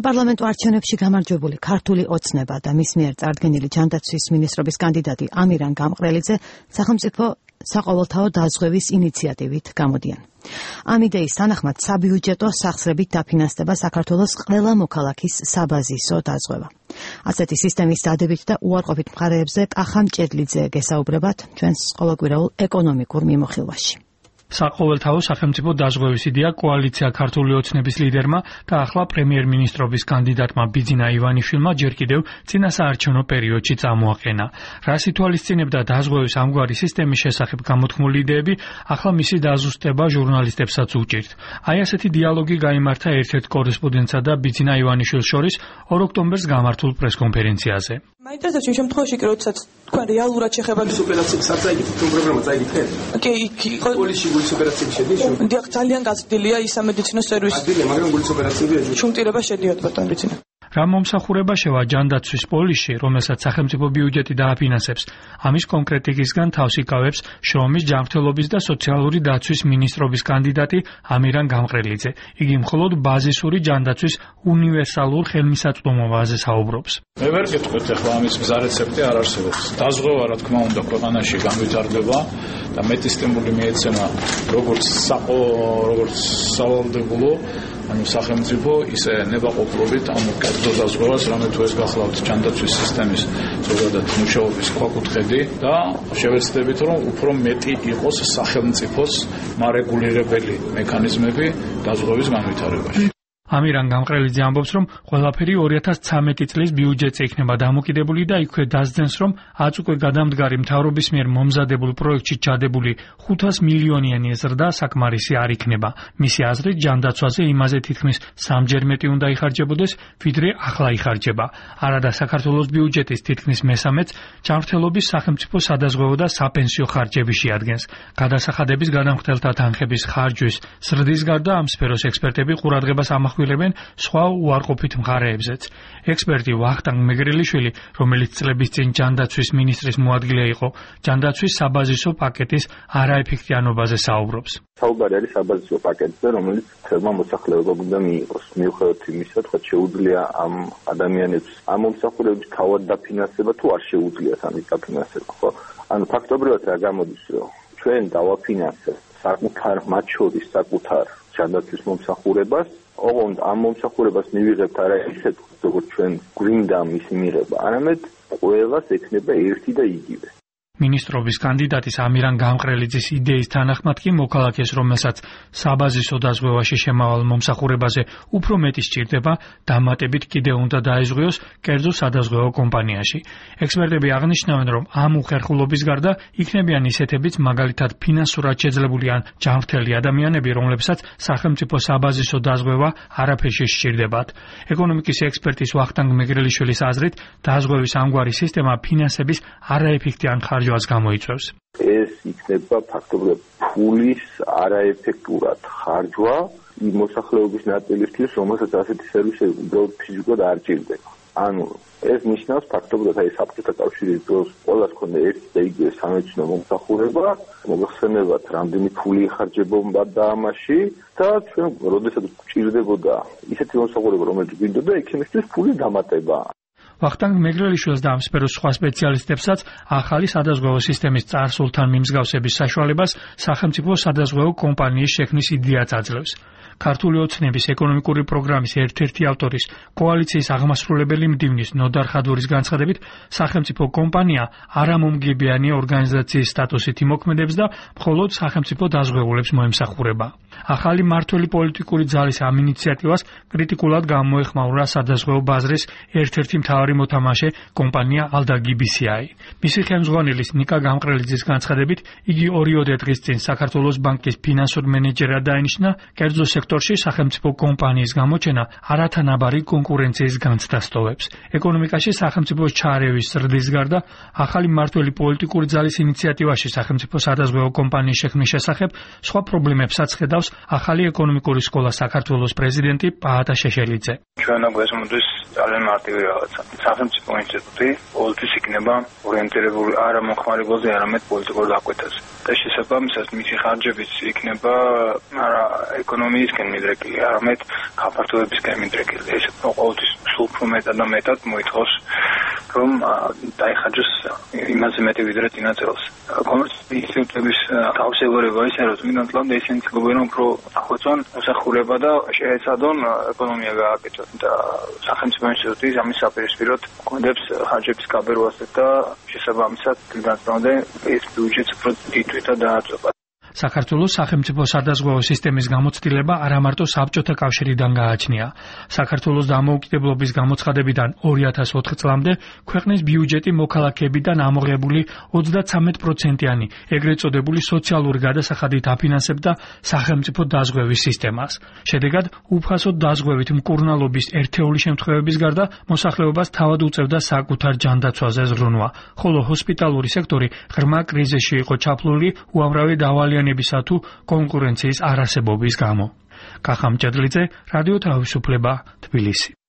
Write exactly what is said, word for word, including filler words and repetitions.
საპარლამენტო არჩევნებში გამარჯვებული ქართული ოცნება და მის მიერ წარდგენილი ჯანდაცვის მინისტრობის კანდიდატი ამირან გამყრელიძე სახელმწიფო საყოველთაო დაზღვევის ინიციატივით გამოდიან. ამ იდეის თანახმად საბიუჯეტო სახსრებით დაფინანსდება საქართველოს ყველა მოქალაქის საბაზისო დაზღვევა. ასეთი სისტემის დადებით და უარყოფით მხარეებზე კახა მჭედლიძე გესაუბრებათ ჩვენს ყოველკვირეულ ეკონომიკურ მიმოხილვაში. საყოველთაო სახელმწიფო დაზღვევის იდეა კოალიცია ქართული ოცნების ლიდერმა და ახლა პრემიერ-მინისტრობის კანდიდატმა ბიძინა ივანიშვილმა ჯერ კიდევ წინასაარჩევნო პერიოდში წამოაყენა. რას ითვალისწინებდა დაზღვევის ამგვარი სისტემის შესახებ გამოთქმული იდეები, ახლა მისი დაზუსტება ჟურნალისტებსაც უჭირთ. აი ასეთი დიალოგი გაიმართა ერთ-ერთ კორესპონდენტსა და ბიძინა ივანიშვილს შორის ორ ოქტომბერს გამართულ პრესკონფერენციაზე. მაინტერესებს იმ შემთხვევაში კი როდესაც თქვენ რეალურად შეხებათ ოპერაციებს არ წაიგეთ, თუ პროგრამა წაიგეთ. კი, იყო პოლიციის გულის ოპერაციები შედის. დიახ, ძალიან გაზრდილია ის სამედიცინო სერვისი. ადილია, მაგრამ გულის ოპერაციები ეძებდა. შუმტირება შედიოდა ბატონ ბიძინა. რა მომსახურება შევა ჯანდაცვის პოლისში, რომელსაც სახელმწიფო ბიუჯეტი დააფინანსებს, ამის კონკრეტიკისგან თავს იკავებს შრომის, ჯანმრთელობის და სოციალური დაცვის მინისტრობის კანდიდატი ამირან გამყრელიძე. იგი მხოლოდ ბაზისური ჯანდაცვის უნივერსალურ ხელმისაწვდომობაზე საუბრობს. მე ვერ გეტყვით ახლა ამის გზა რეცეპტი არ არსებობს. დაზღვევა რა თქმა უნდა ქვეყანაში განვითარდება და მეტი სტიმული მიეცემა როგორც საყო, როგორც სავალდებულო ანუ სახელმწიფო ისე ნებაყოფლობით ამ კერძო დაზღვევას, რამე თუ ეს გახლავთ ჯანდაცვის სისტემის ზოგადად მუშაობის ქვაკუთხედი და შევეცდებით, რომ უფრო მეტი იყოს სახელმწიფოს მარეგულირებელი მექანიზმები დაზღვევის განვითარებაში. ამირან გამყრელიძე ამბობს, რომ ყველაფერი ორი ათას ცხრამეტი წლის ბიუჯეტზე იქნება დამოკიდებული და იქვე დასძენს, რომ აწ უკვე გადამდგარი მთავრობის მიერ მომზადებულ პროექტში ჩადებული ხუთას მილიონიანი ზრდა საკმარისი არ იქნება. მისი აზრით, ჯანდაცვაზე იმაზე თითქმის სამჯერ მეტი უნდა იხარჯებოდეს, ვიდრე ახლა იხარჯება. არადა საქართველოს ბიუჯეტის თითქმის მესამეც ჯანმრთელობის სახელმწიფო სადაზღვევო და საპენსიო ხარჯები შეადგენს. გადასახადების გადამხდელთა თანხების ხარჯვის ზრდის გარდა ამ სფეროს ექსპერტები ყურადღებას ამახვილებენ სხვა უარყოფით მხარეებზეც. ექსპერტი ვახტანგ მეგრელიშვილი, რომელიც წლების წინ ჯანდაცვის მინისტრის მოადგილე იყო, ჯანდაცვის საბაზისო პაკეტის არაეფექტიანობაზე საუბრობს. საუბარი არის საბაზისო პაკეტზე, რომელიც ხელმა მოსახლეობამ უნდა მიიღოს. მიუხედავად იმისა, თქვა შეუძლია ამ ადამიანებს ამ მომსახურების თავად დაფინანსება თუ არ შეუძლიათ ამის დაფინანსება, ხო? ანუ ფაქტობრივად რა გამოდის, რომ ჩვენ დავაფინანსებთ საკუთარ მათ შორის საკუთარ ჯანდაცვის მომსახურებას, ოღონდ ამ მომსახურებას მივიღებთ არა ისეთ, როგორც ჩვენ გვინდა მის მიღება, არამედ ყველას ექნება ერთი და იგივე. მინისტრობის კანდიდატის ამირან გამყრელიძის იდეის თანახმად კი მოქალაქეს, რომელსაც საბაზისო დაზღვევაში შემავალ მომსახურებაზე უფრო მეტი სჭირდება, დამატებით კიდევ უნდა დაეზღვიოს კერძო სადაზღვევო კომპანიაში. ექსპერტები აღნიშნავენ, რომ ამ უხერხულობის გარდა იქნებიან ისეთებიც, მაგალითად ფინანსურად შეძლებული ან ჯანმრთელი ადამიანები, რომლებსაც სახელმწიფო საბაზისო დაზღვევა არაფერში სჭირდებათ. ეკონომიკის ექსპერტის ვახტანგ მეგრელიშვილის აზრით, დაზღვევის ამგვარი სისტემა ფინანსების არაეფექტიან ხარჯვას გამოიწვევს. ეს იქნება ფაქტობრივად ფულის არაეფექტურად ხარჯვა იმ მოსახლეობის ნაწილისთვის, რომელსაც ასეთი სერვისები უბრალოდ ფიზიკურად არ ჭირდება. ანუ ეს ნიშნავს ფაქტობრივად აი საბჭოთა კავშირის დროს ყველას ქონდა ერთი და იგივე სამედიცინო მომსახურება, მოგხსენებათ რამდენი ფული იხარჯებოდა და ამაში და ჩვენ როდესაც ჭირდებოდა ისეთი მომსახურება, რომელიც გვინდოდა, იქნებისთვის ფულის დამატება. ვახტანგ მეგრელიშვილს და ამ სფეროს სხვა სპეციალისტებსაც ახალი სადაზღვევო სისტემის წარსულთან მიმსგავსების საშუალებას სახელმწიფო სადაზღვევო კომპანიის შექმნის იდეაც აძლევს. ქართული ოცნების ეკონომიკური პროგრამის ერთ-ერთი ავტორის კოალიციის აღმასრულებელი მდივნის ნოდარ ხადურის განცხადებით, სახელმწიფო კომპანია არამომგებიანი ორგანიზაციის სტატუსით იმოქმედებს და მხოლოდ სახელმწიფო დაზღვეულებს მოემსახურება. ახალი მმართველი პოლიტიკური ძალის ამ ინიციატივას კრიტიკულად გამოეხმაურა სადაზღვევო ბაზრის ერთ-ერთი მთავარი მოთამაშე კომპანია ალდა გიბისიაი. მისი ხელმძღვანელის ნიკა გამყრელიძის განცხადებით, იგი ორიოდე დღის წინ საქართველოს ბანკის ფინანსურ მენეჯერად დაინიშნა, კერძო სექტორში სახელმწიფო კომპანიის გამოჩენა არათანაბარი კონკურენციის განცდას ტოვებს. ეკონომიკაში სახელმწიფოს ჩარევის ზრდის გარდა, ახალი მმართველი პოლიტიკური ძალის ინიციატივაში სახელმწიფო სადაზღვევო კომპანიის შექმნის შესახებ სხვა პრობლემებსაც ხედავს ახალი ეკონომიკური სკოლა საქართველოს პრეზიდენტი პაატა შეშელიძე. ჩვენ გვესმოდის ძალიან მარტივი რაღაცა. სახელმწიფო ინსტიტუტი ყოველთვის იქნება ორიენტირებული არა მომხმარებელზე, არამედ პოლიტიკურ დაკვეთაზე. და შესაბამისად მისი ხარჯებიც იქნება არა ეკონომიისკენ მიდრეკილი, არამედ გაფართოებისკენ მიდრეკილი. ეს ყოველთვის სულ უფრო მეტად და მეტად მოითხოვს რომ დაიხარჯოს იმაზე მეტი ვიდრე წინა წელს. კომერციული ინსტიტუტების თავისებურება ისე რომ წმინდა წლამდე ისინი ცდილობენ უფრო ახვეწონ მოსახურება და შეეცადონ ეკონომია გააკეთონ და სახელმწიფო ინსტიტუტი ამის საპირისპიროდ კონდებს ხარჯების გაბერვას და შესაბამისად წმინდა წლამდე ეს ბიუჯეტს უფრო დიდვით და დააწובה. საქართველოს სახელმწიფო სადაზღვევო სისტემის გამოცდილება არა მარტო საბჭოთა კავშირიდან გააჩნია. საქართველოს დამოუკიდებლობის გამოცხადებიდან ორი ათას ოთხ წლამდე ქვეყნის ბიუჯეტი მოქალაქეებიდან ამოღებული ოცდათსამეტ პროცენტიანი ეგრეთ წოდებული სოციალური გადასახადით აფინანსებდა სახელმწიფო დაზღვევის სისტემას. შედეგად, უფასოდ დაზღვევით მკურნალობის ერთეული შემთხვევების გარდა მოსახლეობას თავად უწევდა საკუთარ ჯანდაცვაზე ზრუნვა, ხოლო ჰოსპიტალური სექტორი ღრმა კრიზისში იყო ჩაფლული უამრავი დავალიანებისა თუ კონკურენციის არასებობის გამო. კახა მჭედლიძე, რადიო თავისუფლება, თბილისი.